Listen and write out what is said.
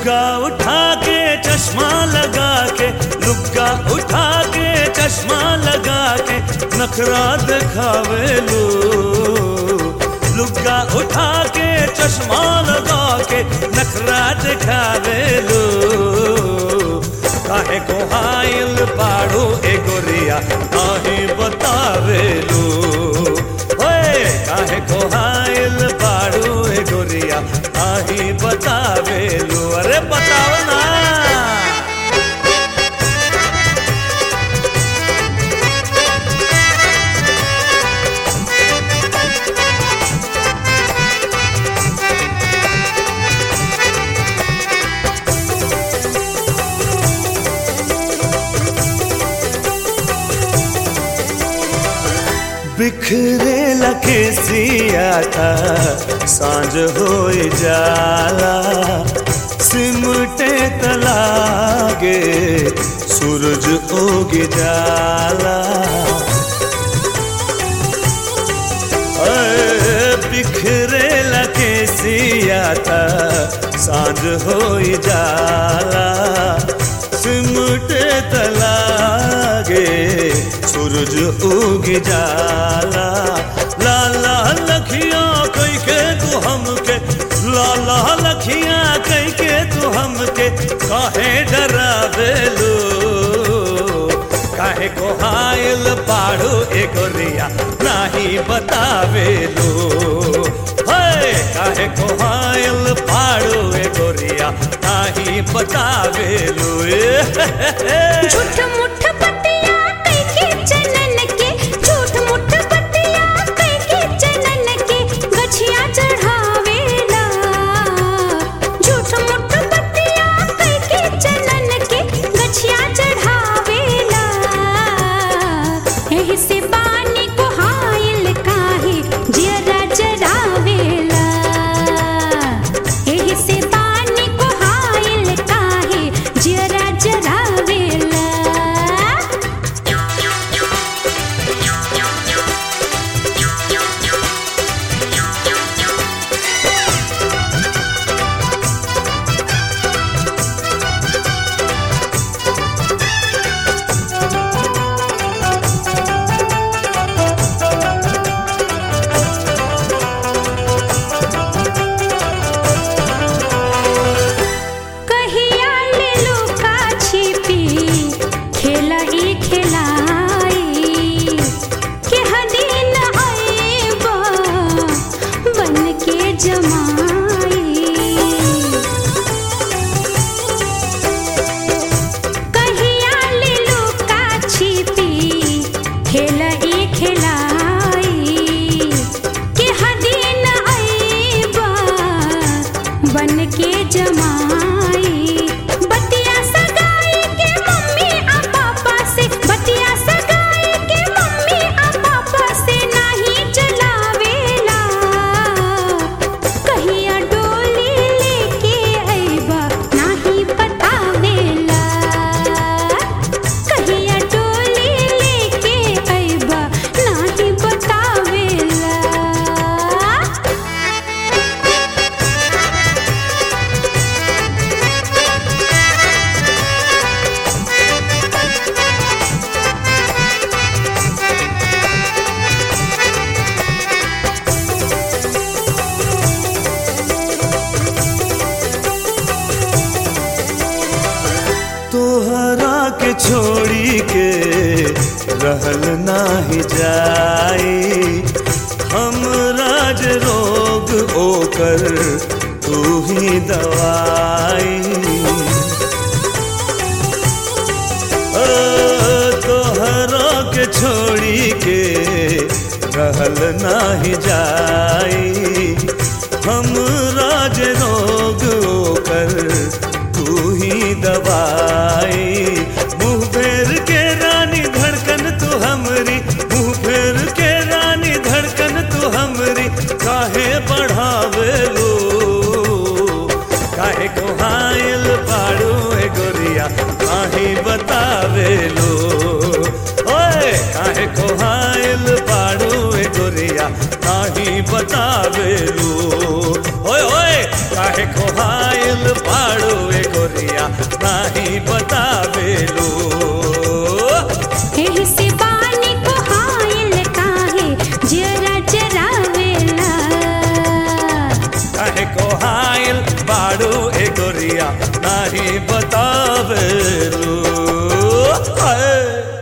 लुग्गा उठा के चश्मा लगा के, लुग्गा उठा के चश्मा लगा के नखरा दिखावेलू। लुग्गा उठा के चश्मा लगा के नखरा दिखावेलू। काहे को हाइल बाड़ू ए गोरिया काहे बतावेलू। ओए काहे को हाइल बाड़ू ए गोरिया काहे बतावेलू। अरे बताओ ना। बिखरे लखे सियाता सांझ होई जाला, सिमटे तलागे सूरज उग जाला। बिखरे लखे सियाता सांझ होई जाला, सिमटे तलागे सूरज उग जाला। लाला लखिया कई के तू हमके, लाला लखिया कई के तू हमके काहे डरावेलू। काहे को हाइल बाड़ू ए गोरिया नाही बतावेलू। काहे को हाइल बाड़ू ए गोरिया नाही बतावेलू। झूठ मुठ बतिया कई के चनन के, झूठ मुठ बतिया कई के चनन के गछिया चढ़ावेला। झूठ मुठ बतिया कई के चनन के गछिया चढ़ावेला। एही से बानी को हाइल काहे जियरा जरावेला। एही से बानी को हाइल काहे जियरा जरावेला। कहिया ले लुका छिपी खेला ई खेलाई, के हदीन आएबा बन के जमाई। कहिया ले लुका छिपी खेला ई खेलाई, के हदीन आएबा बन के जमाई। बतिया सगाई के मम्मी आ पापा से, बतिया सगाई के मम्मी आ पापा से नहीं चलावेला। कहिया डोली लेके अइबा नहीं बतावेला। कहिया डोली लेके अइबा नहीं बतावेला। तोहरा के छोड़ी के रहल नाही जाई। हम राज रोग ओकर तू ही दवाई। तोहरा के छोड़ी के रहल नाही जाई। हम राज रोग ओकर तू ही दवाई। मुँह फेर के रानी धड़कन तू हमरी, मुँह फेर के रानी धड़कन तू हमरी काहे बढ़ावेलू। काहे को हाइल बाड़ू ए गोरिया काहे बतावेलू। ओए काहे को हाइल बाड़ू ए गोरिया काहे बतावेलू। ओए ओए काहे को हाइल बाड़ू ए नाही बतावेलू। एही से बानी को हायल काहे जरा जरावेला। काहे को हायल बाड़ू ए गोरिया नाही बतावेलू।